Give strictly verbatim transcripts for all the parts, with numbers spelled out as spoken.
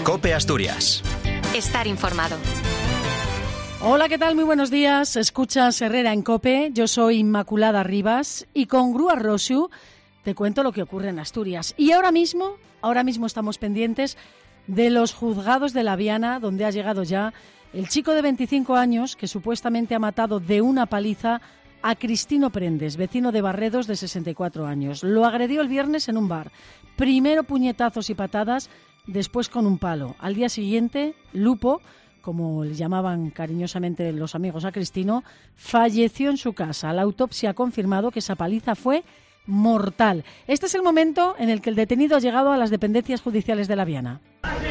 COPE Asturias. Estar informado. Hola, ¿qué tal? Muy buenos días. Escuchas Herrera en COPE. Yo soy Inmaculada Rivas y con Grúa Rosiu te cuento lo que ocurre en Asturias. Y ahora mismo, ahora mismo estamos pendientes de los juzgados de La Viana, donde ha llegado ya el chico de veinticinco años que supuestamente ha matado de una paliza a Cristino Prendes, vecino de Barredos de sesenta y cuatro años. Lo agredió el viernes en un bar. Primero puñetazos y patadas, después con un palo. Al día siguiente, Lupo, como le llamaban cariñosamente los amigos a Cristino, falleció en su casa. La autopsia ha confirmado que esa paliza fue mortal. Este es el momento en el que el detenido ha llegado a las dependencias judiciales de La Viana.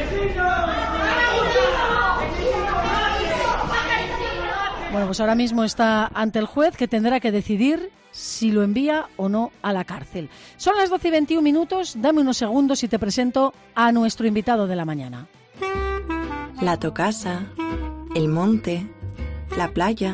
Bueno, pues ahora mismo está ante el juez, que tendrá que decidir si lo envía o no a la cárcel. Son las doce y veintiún minutos. Dame unos segundos y te presento a nuestro invitado de la mañana. La Tocasa, el monte, la playa.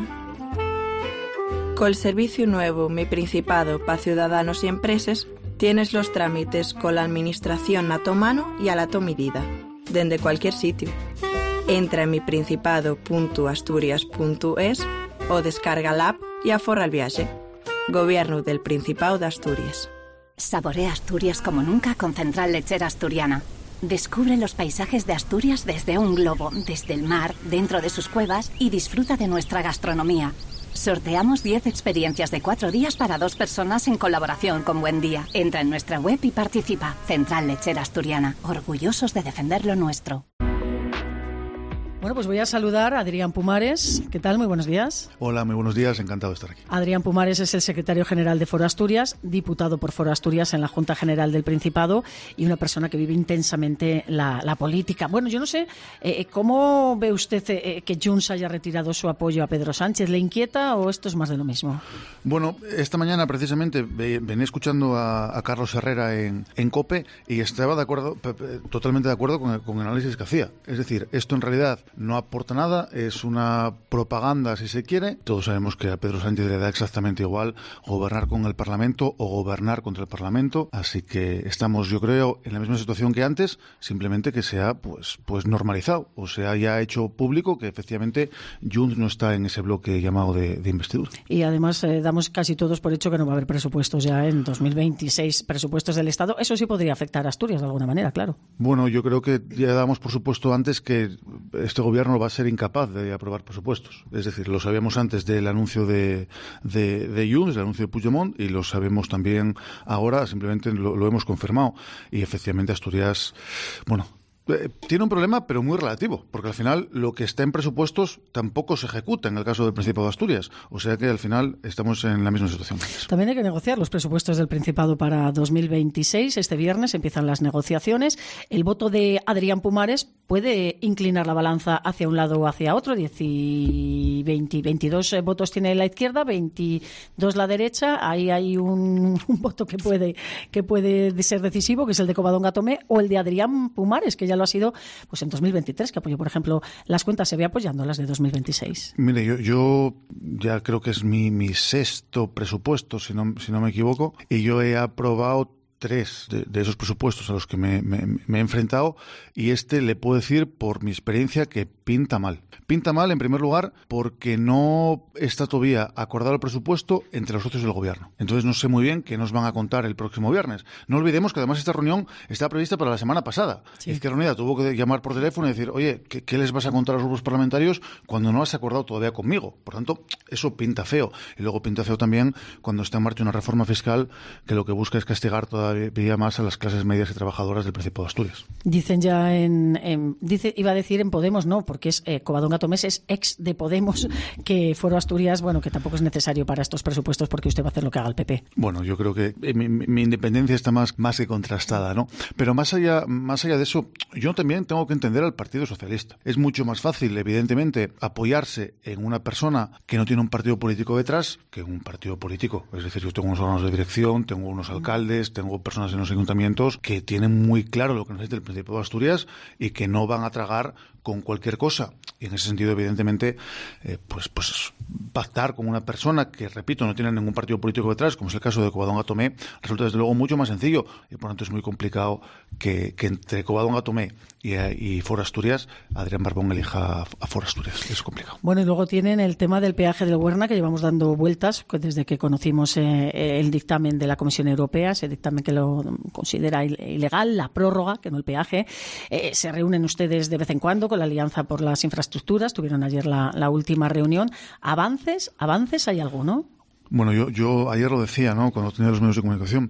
Col servicio nuevo Mi Principado pa ciudadanos y empresas, tienes los trámites con la administración a tu mano y a la tu medida, desde cualquier sitio. Entra en mi principado punto asturias punto es o descarga la app y aforra el viaje. Gobierno del Principado de Asturias. Saborea Asturias como nunca con Central Lechera Asturiana. Descubre los paisajes de Asturias desde un globo, desde el mar, dentro de sus cuevas y disfruta de nuestra gastronomía. Sorteamos diez experiencias de cuatro días para dos personas en colaboración con Buen Día. Entra en nuestra web y participa. Central Lechera Asturiana, orgullosos de defender lo nuestro. Bueno, pues voy a saludar a Adrián Pumares. ¿Qué tal? Muy buenos días. Hola, muy buenos días. Encantado de estar aquí. Adrián Pumares es el secretario general de Foro Asturias, diputado por Foro Asturias en la Junta General del Principado y una persona que vive intensamente la, la política. Bueno, yo no sé, eh, ¿cómo ve usted eh, que Junts haya retirado su apoyo a Pedro Sánchez? ¿Le inquieta o esto es más de lo mismo? Bueno, esta mañana precisamente venía escuchando a, a Carlos Herrera en, en COPE y estaba de acuerdo, totalmente de acuerdo con el, con el análisis que hacía. Es decir, esto en realidad no aporta nada, es una propaganda si se quiere. Todos sabemos que a Pedro Sánchez le da exactamente igual gobernar con el Parlamento o gobernar contra el Parlamento, así que estamos, yo creo, en la misma situación que antes, simplemente que se ha pues, pues normalizado, o se haya hecho público que efectivamente Junts no está en ese bloque llamado de, de investidura. Y además eh, damos casi todos por hecho que no va a haber presupuestos ya en dos mil veintiséis, presupuestos del Estado. Eso sí podría afectar a Asturias de alguna manera, claro. Bueno, yo creo que ya damos por supuesto antes que este gobierno va a ser incapaz de aprobar presupuestos. Es decir, lo sabíamos antes del anuncio de, de, de Junts, del anuncio de Puigdemont, y lo sabemos también ahora, simplemente lo, lo hemos confirmado. Y efectivamente Asturias, bueno, eh, tiene un problema, pero muy relativo, porque al final lo que está en presupuestos tampoco se ejecuta en el caso del Principado de Asturias. O sea que al final estamos en la misma situación. También hay que negociar los presupuestos del Principado para dos mil veintiséis. Este viernes empiezan las negociaciones. El voto de Adrián Pumares puede inclinar la balanza hacia un lado o hacia otro. diez y veinte, veintidós votos tiene la izquierda, veintidós la derecha. Ahí hay un, un voto que puede, que puede ser decisivo, que es el de Covadonga Tomé, o el de Adrián Pumares, que ya lo ha sido pues en dos mil veintitrés, que apoyó, por ejemplo, las cuentas, se ve apoyando las de dos mil veintiséis. Mire, yo, yo ya creo que es mi, mi sexto presupuesto, si no, si no me equivoco, y yo he aprobado tres de, de esos presupuestos a los que me, me, me he enfrentado, y este le puedo decir por mi experiencia que pinta mal. Pinta mal, en primer lugar, porque no está todavía acordado el presupuesto entre los socios del gobierno. Entonces no sé muy bien qué nos van a contar el próximo viernes. No olvidemos que además esta reunión estaba prevista para la semana pasada. Sí. Izquierda Unida tuvo que llamar por teléfono y decir, oye, ¿qué, qué les vas a contar a los grupos parlamentarios cuando no has acordado todavía conmigo? Por tanto, eso pinta feo. Y luego pinta feo también cuando está en marcha una reforma fiscal que lo que busca es castigar todavía más a las clases medias y trabajadoras del Principado de Asturias. Dicen ya en... en dice, iba a decir en Podemos, no, porque es eh, Covadonga Tomés es ex de Podemos, que Foro Asturias, bueno, que tampoco es necesario para estos presupuestos porque usted va a hacer lo que haga el P P. Bueno, yo creo que mi, mi independencia está más, más que contrastada, ¿no? Pero más allá, más allá de eso, yo también tengo que entender al Partido Socialista. Es mucho más fácil, evidentemente, apoyarse en una persona que no tiene un partido político detrás que en un partido político. Es decir, yo tengo unos órganos de dirección, tengo unos alcaldes, tengo personas en los ayuntamientos que tienen muy claro lo que necesita el Principado de Asturias y que no van a tragar con cualquier cosa. Y en ese sentido, evidentemente, eh, pues, pues pactar con una persona que, repito, no tiene ningún partido político detrás, como es el caso de Covadonga Tomé, resulta desde luego mucho más sencillo. Y por lo tanto es muy complicado que, que entre Covadonga Tomé y, y Foro Asturias, Adrián Barbón elija a Foro Asturias. Es complicado. Bueno, y luego tienen el tema del peaje del Huerna, que llevamos dando vueltas desde que conocimos eh, el dictamen de la Comisión Europea, ese dictamen que lo considera ilegal, la prórroga, que no el peaje. Eh, se reúnen ustedes de vez en cuando con la Alianza por las Infraestructuras, tuvieron ayer la, la última reunión. ¿Avances? ¿Avances hay alguno? Bueno, yo, yo ayer lo decía, ¿no?, cuando tenía los medios de comunicación.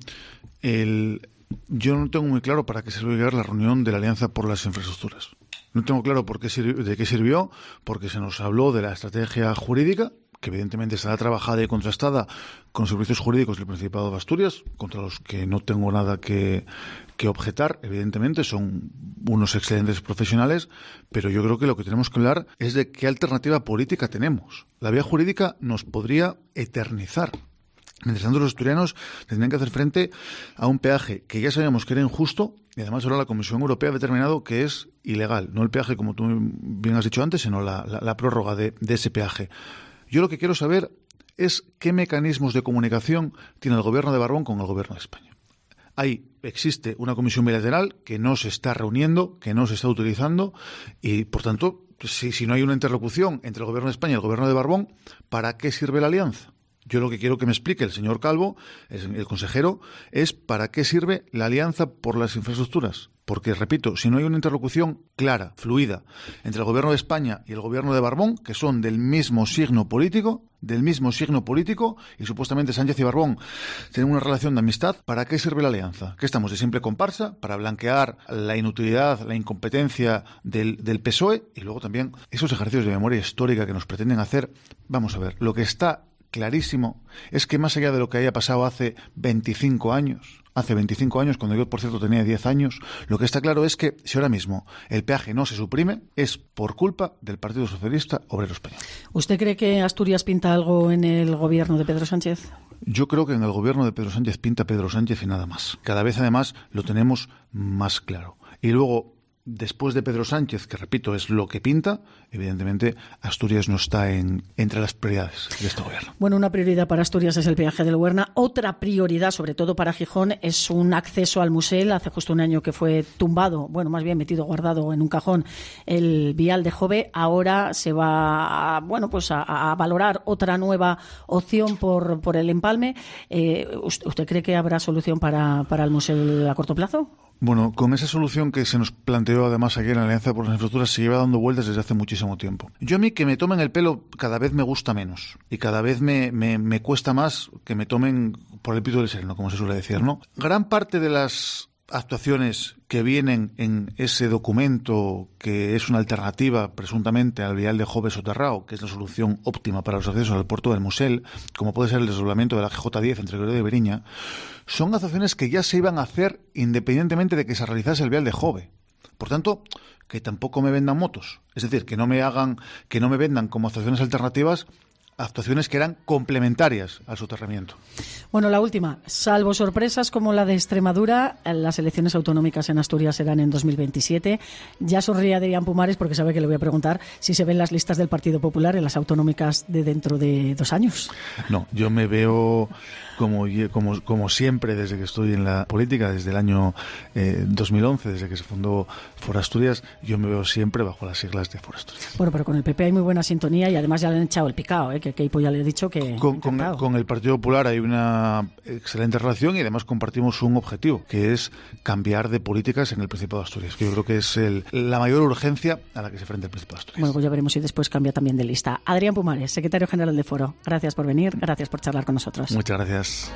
El, yo no tengo muy claro para qué sirvió la reunión de la Alianza por las Infraestructuras. No tengo claro por qué sirvió, de qué sirvió, porque se nos habló de la estrategia jurídica, que evidentemente estará trabajada y contrastada con servicios jurídicos del Principado de Asturias, contra los que no tengo nada que, que objetar. Evidentemente son unos excelentes profesionales, pero yo creo que lo que tenemos que hablar es de qué alternativa política tenemos. La vía jurídica nos podría eternizar. Mientras tanto, los asturianos tendrían que hacer frente a un peaje que ya sabíamos que era injusto, y además ahora la Comisión Europea ha determinado que es ilegal. No el peaje, como tú bien has dicho antes, sino la, la, la prórroga de, de ese peaje. Yo lo que quiero saber es qué mecanismos de comunicación tiene el Gobierno de Barbón con el Gobierno de España. Ahí existe una comisión bilateral que no se está reuniendo, que no se está utilizando, y, por tanto, si, si no hay una interlocución entre el Gobierno de España y el Gobierno de Barbón, ¿para qué sirve la alianza? Yo lo que quiero que me explique el señor Calvo, el consejero, es para qué sirve la Alianza por las Infraestructuras. Porque, repito, si no hay una interlocución clara, fluida, entre el Gobierno de España y el Gobierno de Barbón, que son del mismo signo político, del mismo signo político, y supuestamente Sánchez y Barbón tienen una relación de amistad, ¿para qué sirve la alianza? ¿Que estamos de simple comparsa? ¿Para blanquear la inutilidad, la incompetencia del, del P S O E? Y luego también esos ejercicios de memoria histórica que nos pretenden hacer. Vamos a ver, lo que está clarísimo es que más allá de lo que haya pasado hace veinticinco años, hace veinticinco años, cuando yo, por cierto, tenía diez años, lo que está claro es que si ahora mismo el peaje no se suprime, es por culpa del Partido Socialista Obrero Español. ¿Usted cree que Asturias pinta algo en el gobierno de Pedro Sánchez? Yo creo que en el gobierno de Pedro Sánchez pinta Pedro Sánchez y nada más. Cada vez, además, lo tenemos más claro. Y luego, después de Pedro Sánchez, que repito, es lo que pinta, evidentemente Asturias no está en, entre las prioridades de este gobierno. Bueno, una prioridad para Asturias es el peaje del Huerna. Otra prioridad, sobre todo para Gijón, es un acceso al Musel. Hace justo un año que fue tumbado, bueno, más bien metido, guardado en un cajón, el vial de Jove. Ahora se va a, bueno, pues a, a valorar otra nueva opción por, por el empalme. Eh, ¿Usted cree que habrá solución para, para el Musel a corto plazo? Bueno, con esa solución que se nos planteó además ayer en la Alianza por las Infraestructuras se lleva dando vueltas desde hace muchísimo tiempo. Yo a mí que me tomen el pelo cada vez me gusta menos y cada vez me, me, me cuesta más que me tomen por el pito del sereno, como se suele decir, ¿no? Gran parte de las actuaciones que vienen en ese documento, que es una alternativa presuntamente al vial de Jove soterrado, que es la solución óptima para los accesos al puerto del Musel, como puede ser el desdoblamiento de la G J diez entre Gredo y Beriña, son actuaciones que ya se iban a hacer independientemente de que se realizase el vial de Jove. Por tanto, que tampoco me vendan motos, es decir, que no me hagan, que no me vendan como actuaciones alternativas actuaciones que eran complementarias al soterramiento. Bueno, la última. Salvo sorpresas como la de Extremadura, las elecciones autonómicas en Asturias serán en dos mil veintisiete. Ya sonríe Adrián Pumares porque sabe que le voy a preguntar si se ven las listas del Partido Popular en las autonómicas de dentro de dos años. No, yo me veo como, como, como siempre desde que estoy en la política, desde el año eh, dos mil once, desde que se fundó Foro Asturias, yo me veo siempre bajo las siglas de Foro Asturias. Bueno, pero con el P P hay muy buena sintonía y además ya le han echado el picao, ¿eh? Que Keipo ya le he dicho que... Con, con, con el Partido Popular hay una excelente relación y además compartimos un objetivo, que es cambiar de políticas en el Principado de Asturias, que yo creo que es el, la mayor urgencia a la que se enfrenta el Principado de Asturias. Bueno, pues ya veremos si después cambia también de lista. Adrián Pumares, secretario general de Foro, gracias por venir, gracias por charlar con nosotros. Muchas gracias.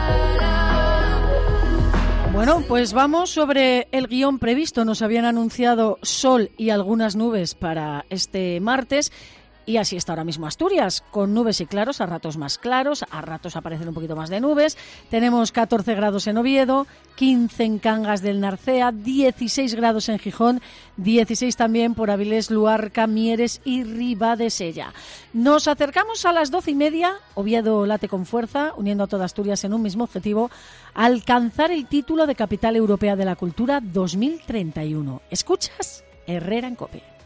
Bueno, pues vamos sobre el guión previsto. Nos habían anunciado sol y algunas nubes para este martes. Y así está ahora mismo Asturias, con nubes y claros, a ratos más claros, a ratos aparecen un poquito más de nubes. Tenemos catorce grados en Oviedo, quince en Cangas del Narcea, dieciséis grados en Gijón, dieciséis también por Avilés, Luarca, Mieres y Ribadesella. Nos acercamos a las doce y media, Oviedo late con fuerza, uniendo a toda Asturias en un mismo objetivo, alcanzar el título de Capital Europea de la Cultura dos mil treinta y uno. ¿Escuchas? Herrera en COPE.